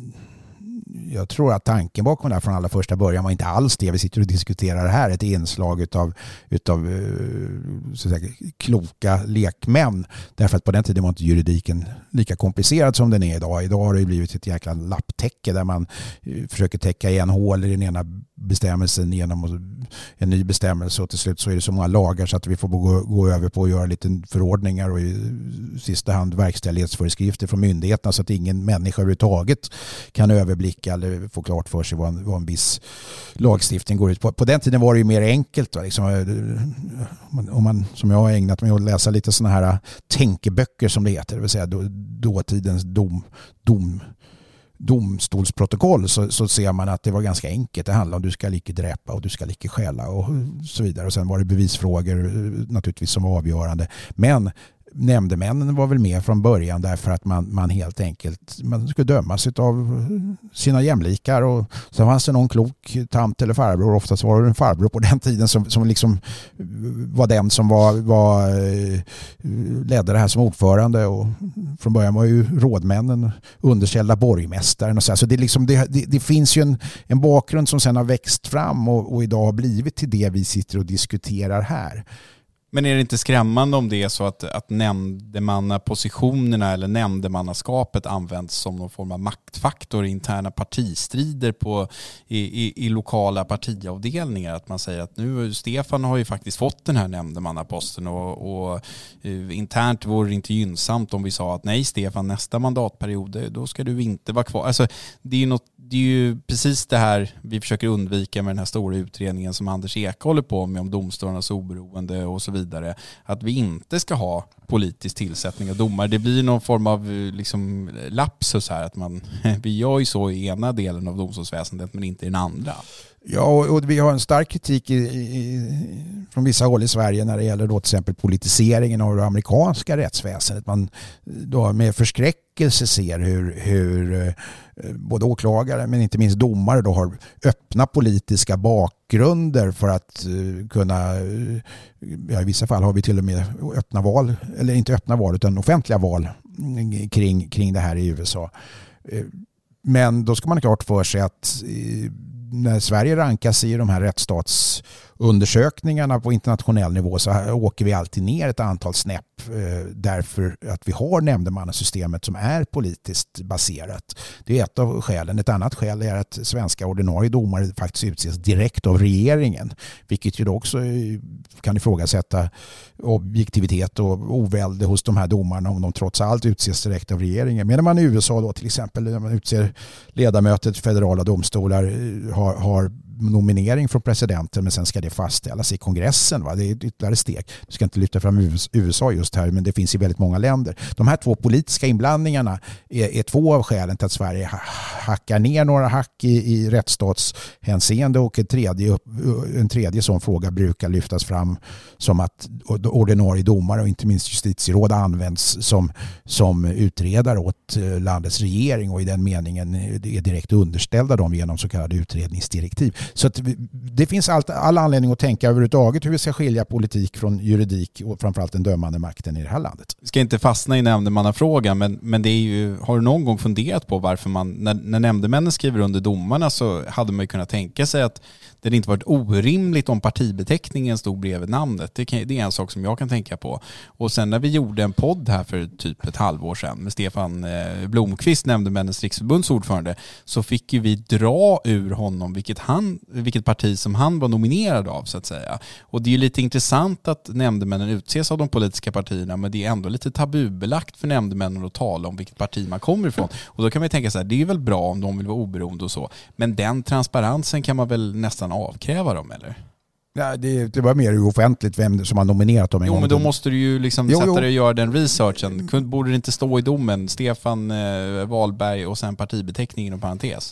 jag tror att tanken bakom det här från allra första början var inte alls det vi sitter och diskuterar här, ett inslag utav så att säga, kloka lekmän, därför att på den tiden var inte juridiken lika komplicerad som den är idag. Idag har det blivit ett jäkla lapptäcke där man försöker täcka igen hål i den ena bestämmelsen genom en ny bestämmelse och till slut så är det så många lagar så att vi får gå över på att göra lite förordningar och i sista hand verkställighetsföreskrifter från myndigheterna så att ingen människa överhuvudtaget kan överblicka eller få klart för sig vad en viss lagstiftning går ut på. På den tiden var det ju mer enkelt. Liksom, om man, som jag har ägnat mig att läsa lite sådana här tänkeböcker som det heter, det vill säga dåtidens domstolsprotokoll så ser man att det var ganska enkelt. Det handlar om du ska icke dräpa och du ska icke stjäla och så vidare. Och sen var det bevisfrågor naturligtvis som var avgörande. Men nämndemännen var väl med från början därför att man helt enkelt man skulle dömas av sina jämlikar och sen fanns det någon klok tant eller farbror, oftast var det en farbror på den tiden som liksom var den som var ledde det här som ordförande och från början var ju rådmännen underställda borgmästaren och så det liksom det finns ju en bakgrund som sen har växt fram och idag har blivit till det vi sitter och diskuterar här. Men är det inte skrämmande om det är så att nämndemannapositionerna eller nämndemannaskapet används som någon form av maktfaktor i interna partistrider i lokala partiavdelningar? Att man säger att nu Stefan har ju faktiskt fått den här nämndemannaposten och internt vore det inte gynnsamt om vi sa att nej Stefan, nästa mandatperiod då ska du inte vara kvar. Alltså, det är ju precis det här vi försöker undvika med den här stora utredningen som Anders Ek håller på med om domstolarnas oberoende och så vidare. Att vi inte ska ha politisk tillsättning av domare. Det blir någon form av liksom lapsus här. Att vi gör ju så i ena delen av domstolsväsendet men inte i den andra. Ja, och vi har en stark kritik från vissa håll i Sverige när det gäller då till exempel politiseringen av det amerikanska rättsväsendet. Man då med förskräckelse ser hur både åklagare men inte minst domare då har öppna politiska bakgrunder för att kunna, i vissa fall har vi till och med öppna val, eller inte öppna val utan offentliga val kring det här i USA. Men då ska man ha klart för sig att när Sverige rankas i de här rättsstatsundersökningarna på internationell nivå så åker vi alltid ner ett antal snäpp därför att vi har nämndemannasystemet som är politiskt baserat. Det är ett av skälen. Ett annat skäl är att svenska ordinarie domare faktiskt utses direkt av regeringen, vilket ju då också kan ifrågasätta objektivitet och ovälde hos de här domarna om de trots allt utses direkt av regeringen. Medan man i USA då till exempel när man utser ledamöter till federala domstolar har nominering från presidenten men sen ska det fastställas i kongressen. Va? Det är ett ytterligare steg. Du ska inte lyfta fram USA just här men det finns i väldigt många länder. De här två politiska inblandningarna är två av skälen till att Sverige hackar ner några hack i rättsstatshänseende och en tredje sån fråga brukar lyftas fram som att ordinarie domare och inte minst justitieråd används som utredare åt landets regering och i den meningen är direkt underställda dem genom så kallade utredningsdirektiv. Så att det finns all anledning att tänka överhuvudtaget hur vi ska skilja politik från juridik och framförallt den dömande makten i det här landet. Vi ska inte fastna i nämndemannafrågan men det är ju, har du någon gång funderat på varför man, när nämndemännen skriver under domarna så hade man ju kunnat tänka sig att det inte varit orimligt om partibeteckningen stod bredvid namnet. Det är en sak som jag kan tänka på. Och sen när vi gjorde en podd här för typ ett halvår sedan med Stefan Blomqvist, nämndemännens riksförbunds ordförande, så fick ju vi dra ur honom vilket parti som han var nominerad av så att säga. Och det är ju lite intressant att nämndemännen utses av de politiska partierna men det är ändå lite tabubelagt för nämndemännen att tala om vilket parti man kommer ifrån. Och då kan man ju tänka så här, det är väl bra om de vill vara oberoende och så. Men den transparensen kan man väl nästan avkräva dem, eller? Ja, det var mer offentligt vem som har nominerat dem en gång. Jo, men då måste du ju liksom sätta dig och göra den researchen. Borde det inte stå i domen Stefan Wahlberg och sen partibeteckningen och parentes?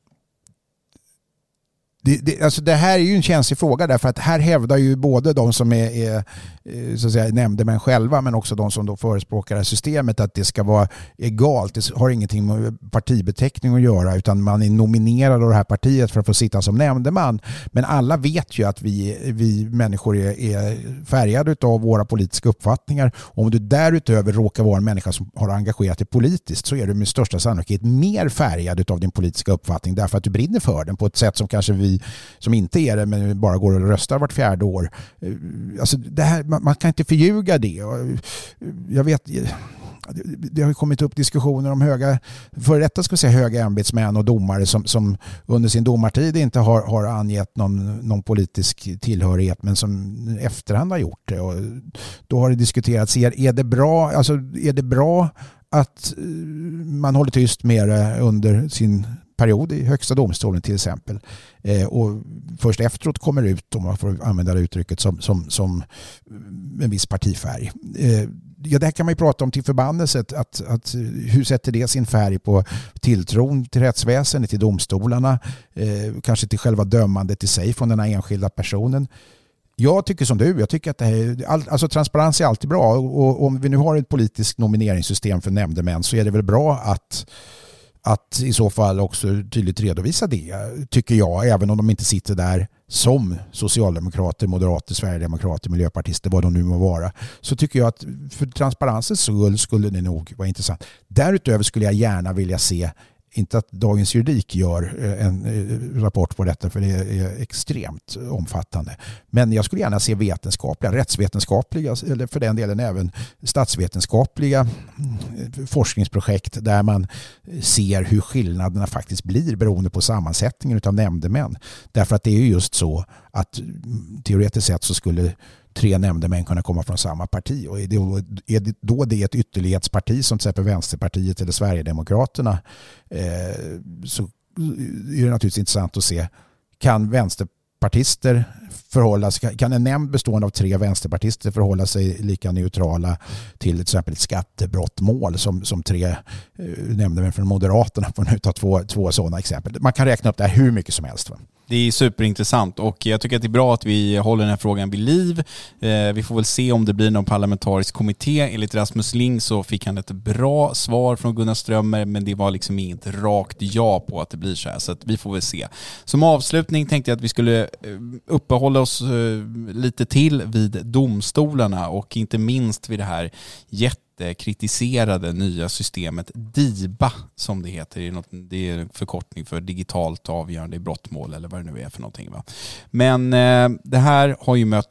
Alltså det här är ju en känslig fråga därför att här hävdar ju både de som är så att säga nämndemän själva men också de som då förespråkar det här systemet att det ska vara egalt. Det har ingenting med partibeteckning att göra utan man är nominerad av det här partiet för att få sitta som nämndeman. Men alla vet ju att vi människor är färgade av våra politiska uppfattningar. Om du därutöver råkar vara en människa som har engagerat dig politiskt så är du med största sannolikhet mer färgad av din politiska uppfattning därför att du brinner för den på ett sätt som kanske vi som inte är det men bara går och röstar vart fjärde år. Alltså det här, man kan inte förljuga det. Jag vet, det har kommit upp diskussioner om höga ämbetsmän och domare som under sin domartid inte har angett någon politisk tillhörighet, men som efterhand har gjort det. Och då har det diskuterats, är det bra att man håller tyst med det under sin period i högsta domstolen till exempel, och först efteråt kommer ut, om man får använda det uttrycket, som en viss partifärg. Ja, det här kan man ju prata om till förbannelset, att hur sätter det sin färg på tilltron till rättsväsendet, till domstolarna, kanske till själva dömandet i sig från den här enskilda personen. Jag tycker som du, jag tycker att det här, transparens är alltid bra, och om vi nu har ett politiskt nomineringssystem för nämndemän så är det väl bra att i så fall också tydligt redovisa det, tycker jag, även om de inte sitter där som socialdemokrater, moderater, sverigedemokrater, miljöpartister, vad de nu må vara, så tycker jag att för transparensens skull skulle det nog vara intressant. Därutöver skulle jag gärna vilja se, inte att Dagens Juridik gör en rapport på detta, för det är extremt omfattande, men jag skulle gärna se rättsvetenskapliga, eller för den delen även statsvetenskapliga forskningsprojekt där man ser hur skillnaderna faktiskt blir beroende på sammansättningen av nämndemän. Därför att det är ju just så att teoretiskt sett så skulle 3 nämndemän kunna komma från samma parti, och är det ett ytterlighetsparti som till exempel Vänsterpartiet eller Sverigedemokraterna, så är det naturligtvis intressant att se, kan vänsterpartister kan en nämnd bestående av 3 vänsterpartister förhålla sig lika neutrala till exempel ett skattebrottmål som 3 nämndemän från Moderaterna, får nu ta två sådana exempel. Man kan räkna upp det här hur mycket som helst, va? Det är superintressant, och jag tycker att det är bra att vi håller den här frågan vid liv. Vi får väl se om det blir någon parlamentarisk kommitté. Enligt Rasmus Ling så fick han ett bra svar från Gunnar Strömmer, men det var liksom inget rakt ja på att det blir så här, så att vi får väl se. Som avslutning tänkte jag att vi skulle uppehålla oss lite till vid domstolarna, och inte minst vid det här kritiserade nya systemet DIBA, som det heter. Det är en förkortning för digitalt avgörande i brottmål, eller vad det nu är för någonting, va? Men det här har ju mött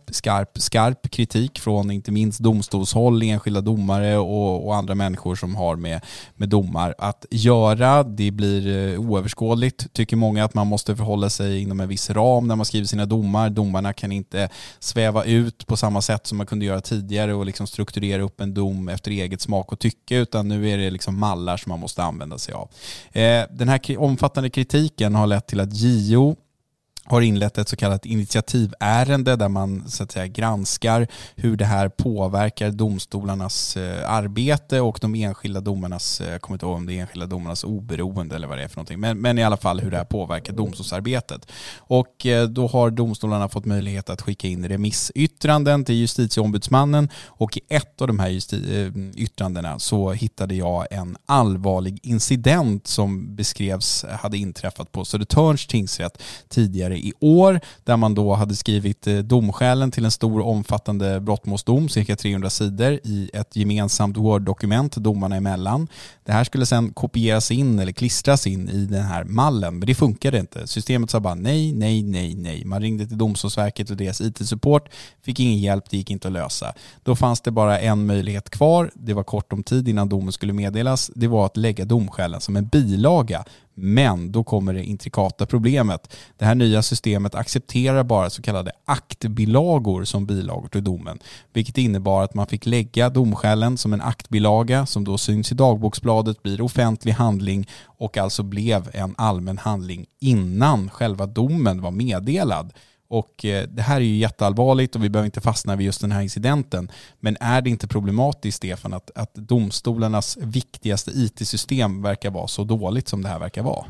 skarp kritik från inte minst domstolshåll, enskilda domare och andra människor som har med domar att göra. Det blir oöverskådligt, tycker många, att man måste förhålla sig inom en viss ram när man skriver sina domar. Domarna kan inte sväva ut på samma sätt som man kunde göra tidigare och liksom strukturera upp en dom efter eget smak och tycke, utan nu är det liksom mallar som man måste använda sig av. Den här omfattande kritiken har lett till att JO har inlett ett så kallat initiativärende där man så att säga granskar hur det här påverkar domstolarnas arbete och de enskilda domarnas, jag kommer inte ihåg om det är enskilda domarnas oberoende eller vad det är för någonting, men i alla fall hur det här påverkar domstolsarbetet. Och då har domstolarna fått möjlighet att skicka in remissyttranden till justitieombudsmannen, och i ett av de här yttrandena så hittade jag en allvarlig incident som beskrevs hade inträffat på Södertörns tingsrätt tidigare i år, där man då hade skrivit domskälen till en stor omfattande brottmålsdom, cirka 300 sidor, i ett gemensamt Word-dokument domarna emellan. Det här skulle sedan kopieras in eller klistras in i den här mallen, men det funkade inte. Systemet sa bara nej. Man ringde till Domstolsverket och deras IT-support, fick ingen hjälp, det gick inte att lösa. Då fanns det bara en möjlighet kvar, det var kort om tid innan domen skulle meddelas, det var att lägga domskälen som en bilaga. Men då kommer det intrikata problemet. Det här nya systemet accepterar bara så kallade aktbilagor som bilagor till domen. Vilket innebar att man fick lägga domskälen som en aktbilaga som då syns i dagboksbladet, blir offentlig handling och alltså blev en allmän handling innan själva domen var meddelad. Och det här är ju jätteallvarligt och vi behöver inte fastna vid just den här incidenten. Men är det inte problematiskt, Stefan, att domstolarnas viktigaste IT-system verkar vara så dåligt som det här verkar vara?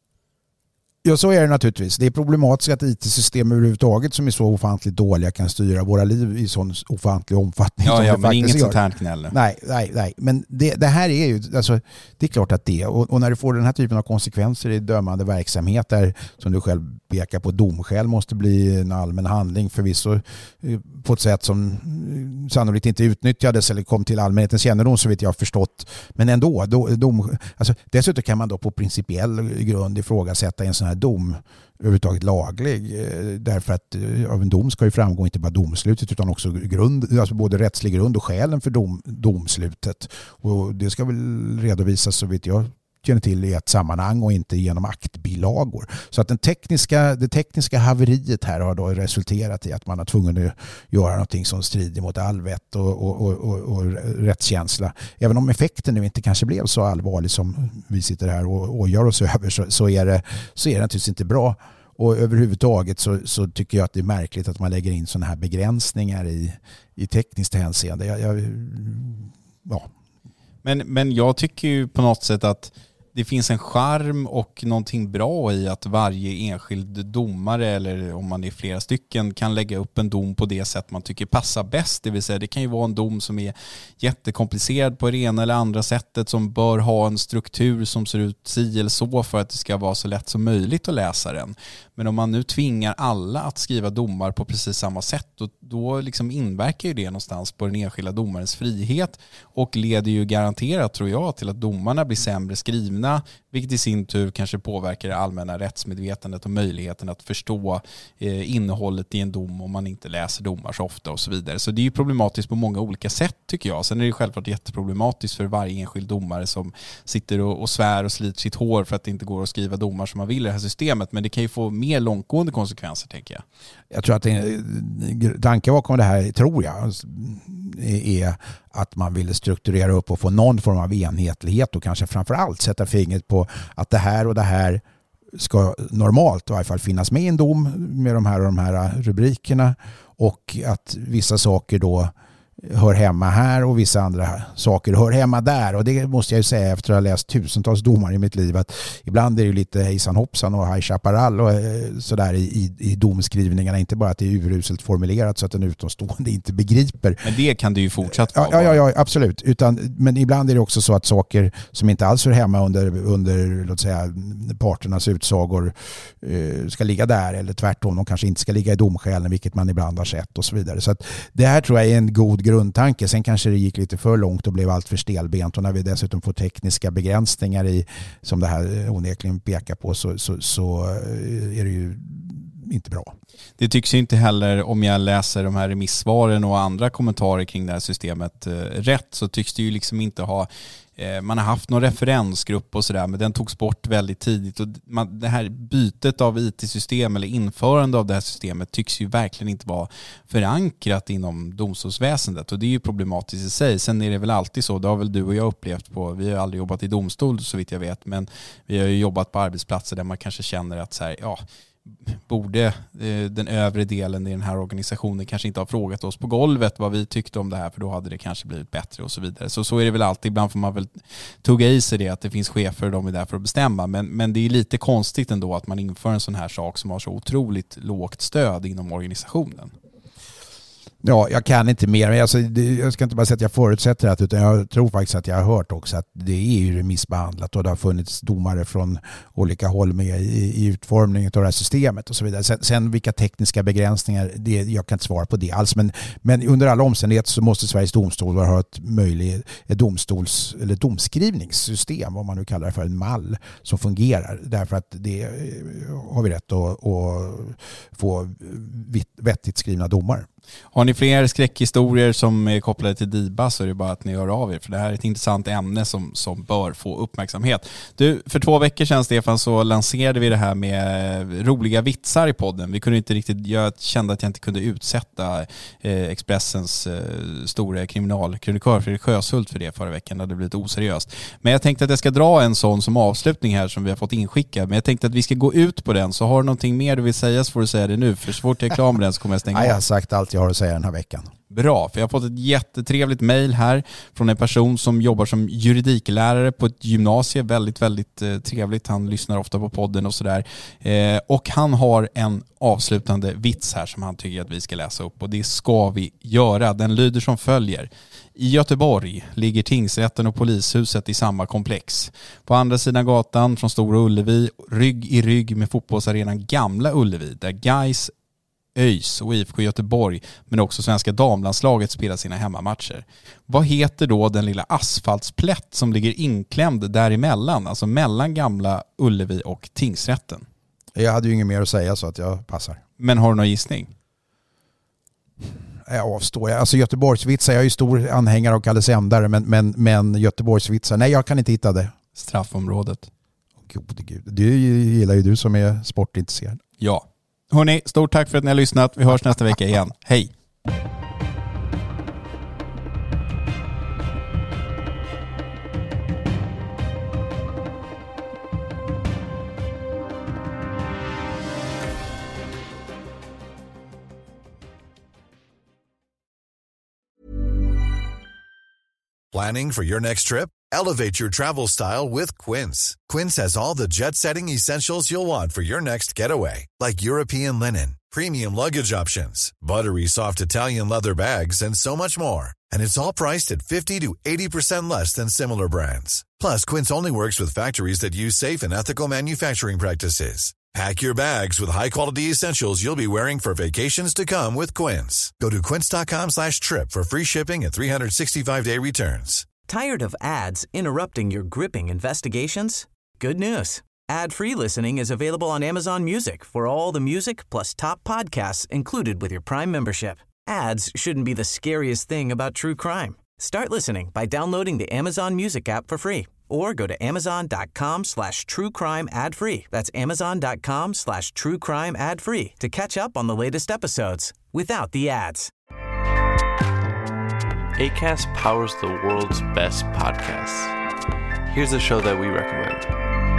Ja, så är det naturligtvis. Det är problematiskt att IT-system överhuvudtaget som är så ofantligt dåliga kan styra våra liv i sån ofantlig omfattning. Ja, men inget sånt här knäll. Nej. Men det här är ju, alltså, det är klart att det, och när du får den här typen av konsekvenser i dömande verksamhet där, som du själv pekar på, domskäl måste bli en allmän handling förvisso på ett sätt som sannolikt inte utnyttjades eller kom till allmänhetens kännedom, så vet jag förstått. Men ändå, alltså, dessutom kan man då på principiell grund ifrågasätta en sån här dom överhuvudtaget laglig, därför att av en dom ska ju framgå inte bara domslutet utan också grund, alltså både rättslig grund och skälen för domslutet, och det ska väl redovisas så vitt jag känner till i ett sammanhang och inte genom aktbilagor. Så att det tekniska haveriet här har då resulterat i att man har tvungen att göra någonting som strider mot all vett och rättskänsla. Även om effekten nu inte kanske blev så allvarlig som vi sitter här och gör oss över, så är det naturligtvis inte bra. Och överhuvudtaget så tycker jag att det är märkligt att man lägger in sådana här begränsningar i tekniskt hänseende. Ja. Men jag tycker ju på något sätt att det finns en charm och någonting bra i att varje enskild domare, eller om man är flera stycken, kan lägga upp en dom på det sätt man tycker passar bäst. Det vill säga, det kan ju vara en dom som är jättekomplicerad på det ena eller andra sättet, som bör ha en struktur som ser ut si eller så för att det ska vara så lätt som möjligt att läsa den. Men om man nu tvingar alla att skriva domar på precis samma sätt, då liksom inverkar ju det någonstans på den enskilda domarens frihet och leder ju garanterat, tror jag, till att domarna blir sämre skrivna, vilket i sin tur kanske påverkar det allmänna rättsmedvetandet och möjligheten att förstå innehållet i en dom om man inte läser domar så ofta och så vidare. Så det är ju problematiskt på många olika sätt, tycker jag. Sen är det självklart jätteproblematiskt för varje enskild domare som sitter och svär och sliter sitt hår för att det inte går att skriva domar som man vill i det här systemet, men det kan ju få mer långtgående konsekvenser, tänker jag. Jag tror att tanken bakom det här, tror jag, är att man vill strukturera upp och få någon form av enhetlighet och kanske framförallt sätta fingret på att det här och det här ska normalt i varje fall finnas med i en dom med de här rubrikerna, och att vissa saker då hör hemma här och vissa andra saker hör hemma där. Och det måste jag ju säga efter att ha läst tusentals domar i mitt liv, att ibland är det ju lite hejsan hoppsan och High Chaparral och sådär i domskrivningarna. Inte bara att det är uruselt formulerat så att en utomstående inte begriper. Men det kan det ju fortsatt vara. Ja, absolut. Men ibland är det också så att saker som inte alls hör hemma under låt säga parternas utsagor ska ligga där, eller tvärtom, de kanske inte ska ligga i domskälen, vilket man ibland har sett och så vidare. Så att det här tror jag är en god grundtanke. Sen kanske det gick lite för långt och blev allt för stelbent, och när vi dessutom får tekniska begränsningar som det här onekligen pekar på, så är det ju inte bra. Det tycks ju inte heller, om jag läser de här remissvaren och andra kommentarer kring det här systemet rätt, så tycks det ju liksom inte ha, man har haft någon referensgrupp och sådär, men den togs bort väldigt tidigt, och det här bytet av IT-system eller införande av det här systemet tycks ju verkligen inte vara förankrat inom domstolsväsendet, och det är ju problematiskt i sig. Sen är det väl alltid så, det har väl du och jag upplevt vi har aldrig jobbat i domstol så vitt jag vet, men vi har ju jobbat på arbetsplatser där man kanske känner att så här, borde den övre delen i den här organisationen kanske inte ha frågat oss på golvet vad vi tyckte om det här, för då hade det kanske blivit bättre och så vidare. Så är det väl alltid. Ibland får man väl tugga i sig det, att det finns chefer och de är där för att bestämma. Men det är lite konstigt ändå att man inför en sån här sak som har så otroligt lågt stöd inom organisationen. Ja, jag kan inte mer. Men jag ska inte bara säga att jag förutsätter det, utan jag tror faktiskt att jag har hört också att det är ju remissbehandlat och det har funnits domare från olika håll med i utformningen av det här systemet och så vidare. Sen vilka tekniska begränsningar, jag kan inte svara på det alls. Men under alla omständigheter så måste Sveriges domstol ha ett domskrivningssystem, om man nu kallar det för en mall, som fungerar. Därför att det har vi rätt att få vettigt skrivna domar. Har ni fler skräckhistorier som är kopplade till DIBA, så är det bara att ni hör av er, för det här är ett intressant ämne som bör få uppmärksamhet. Du, för 2 veckor sedan, Stefan, så lanserade vi det här med roliga vitsar i podden. Vi kunde inte riktigt, jag kände att jag inte kunde utsätta Expressens stora kriminalkrönikör Fredrik Sjöshult för det förra veckan. Det hade blivit oseriöst. Men jag tänkte att jag ska dra en sån som avslutning här som vi har fått inskicka. Men jag tänkte att vi ska gå ut på den, så har du någonting mer du vill säga så får du säga det nu. För så fort jag är klar med den så kommer jag stänga av. Jag har sagt allt jag har att säga den här veckan. Bra, för jag har fått ett jättetrevligt mejl här från en person som jobbar som juridiklärare på ett gymnasium. Väldigt, väldigt trevligt. Han lyssnar ofta på podden och sådär. Och han har en avslutande vits här som han tycker att vi ska läsa upp, och det ska vi göra. Den lyder som följer. I Göteborg ligger tingsrätten och polishuset i samma komplex. På andra sidan gatan från Stora Ullevi, rygg i rygg med fotbollsarenan Gamla Ullevi, där Gais, ÖIS och IFK Göteborg, men också svenska damlandslaget spelar sina hemmamatcher. Vad heter då den lilla asfaltsplätt som ligger inklämd däremellan, alltså mellan Gamla Ullevi och tingsrätten? Jag hade ju inget mer att säga så att jag passar. Men har du någon gissning? Jag avstår. Alltså Göteborgsvitsar, jag är ju stor anhängare av Kalle Sändare, men Göteborgsvitsar, nej jag kan inte hitta det. Straffområdet. Gode gud. Det gillar ju du som är sportintresserad. Ja. Hörrni, stort tack för att ni har lyssnat. Vi hörs nästa vecka igen. Hej! Planning for your next trip? Elevate your travel style with Quince. Quince has all the jet-setting essentials you'll want for your next getaway, like European linen, premium luggage options, buttery soft Italian leather bags, and so much more. And it's all priced at 50 to 80% less than similar brands. Plus, Quince only works with factories that use safe and ethical manufacturing practices. Pack your bags with high-quality essentials you'll be wearing for vacations to come with Quince. Go to quince.com/trip for free shipping and 365-day returns. Tired of ads interrupting your gripping investigations? Good news. Ad-free listening is available on Amazon Music for all the music plus top podcasts included with your Prime membership. Ads shouldn't be the scariest thing about true crime. Start listening by downloading the Amazon Music app for free or go to amazon.com/truecrime ad-free. That's amazon.com/truecrime ad-free to catch up on the latest episodes without the ads. Acast powers the world's best podcasts. Here's a show that we recommend.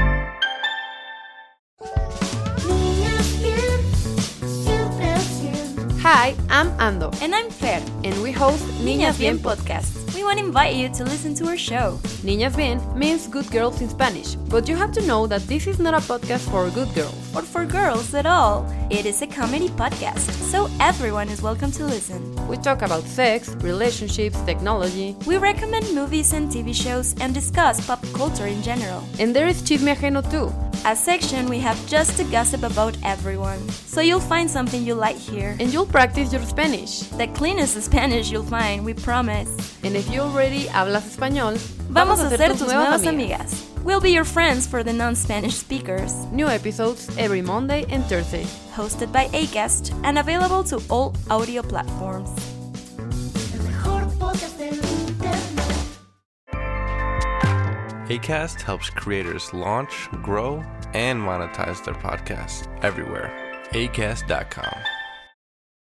Hi, I'm Ando. And I'm Fer. And we host Niñas Bien Podcast. We want to invite you to listen to our show. Niñas Bien means good girls in Spanish, but you have to know that this is not a podcast for good girls. Or for girls at all. It is a comedy podcast, so everyone is welcome to listen. We talk about sex, relationships, technology. We recommend movies and TV shows and discuss pop culture in general. And there is Chisme Ajeno too. A section we have just to gossip about everyone. So you'll find something you like here. And you'll practice your Spanish. The cleanest Spanish you'll find, we promise. And if you already hablas español, vamos a ser tus nuevas amigas. We'll be your friends for the non-Spanish speakers. New episodes every Monday and Thursday. Hosted by Acast and available to all audio platforms. Acast helps creators launch, grow, and monetize their podcasts everywhere. Acast.com.